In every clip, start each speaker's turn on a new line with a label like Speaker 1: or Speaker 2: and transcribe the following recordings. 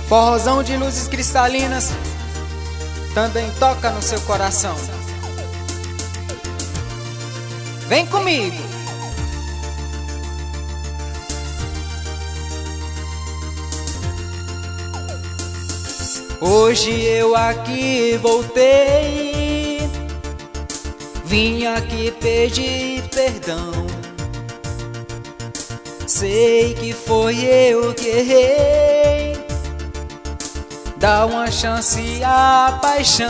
Speaker 1: Forrozão de luzes cristalinas também toca no seu coração. Vem comigo. Hoje eu aqui voltei, vim aqui pedir perdão. Sei que foi eu que errei, dá uma chance à paixão.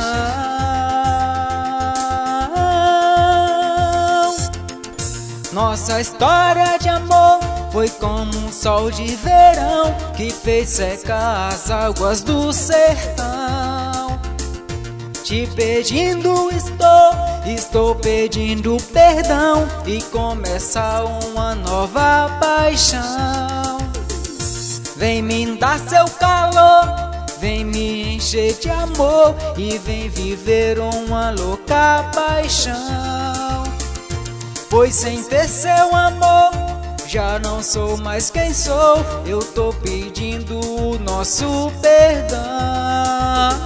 Speaker 1: Nossa história de amor foi como um sol de verão que fez secar as águas do sertão. Te pedindo estou pedindo perdão e começa uma nova paixão. Vem me dar seu calor, vem me encher de amor e vem viver uma louca paixão. Pois sem ter seu amor já não sou mais quem sou, eu tô pedindo o nosso perdão.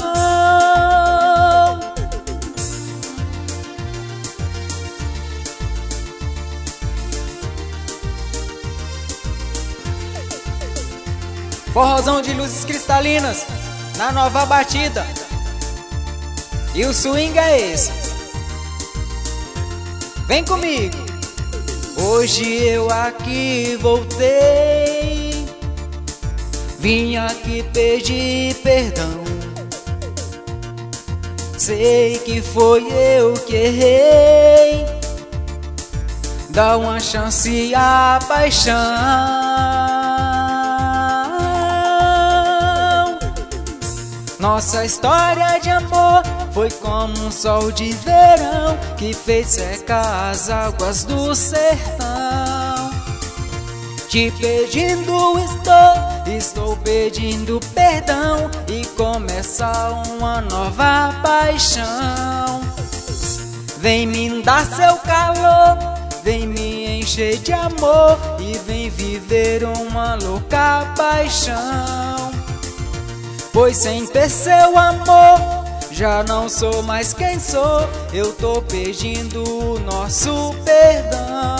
Speaker 1: Forrozão de luzes cristalinas na nova batida, e o swing é esse. Vem comigo. Hoje eu aqui voltei, vim aqui pedir perdão. Sei que foi eu que errei, dá uma chance à paixão. Nossa história de amor foi como um sol de verão que fez secar as águas do sertão. Te pedindo estou pedindo perdão e começa uma nova paixão. Vem me dar seu calor, vem me encher de amor e vem viver uma louca paixão. Pois sem ter seu amor já não sou mais quem sou, eu tô pedindo o nosso perdão.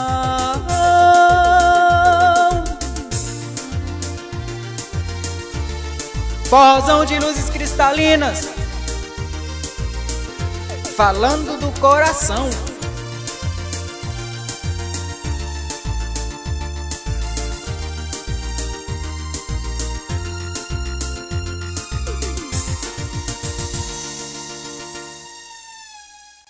Speaker 1: Forrozão de luzes cristalinas, falando do coração.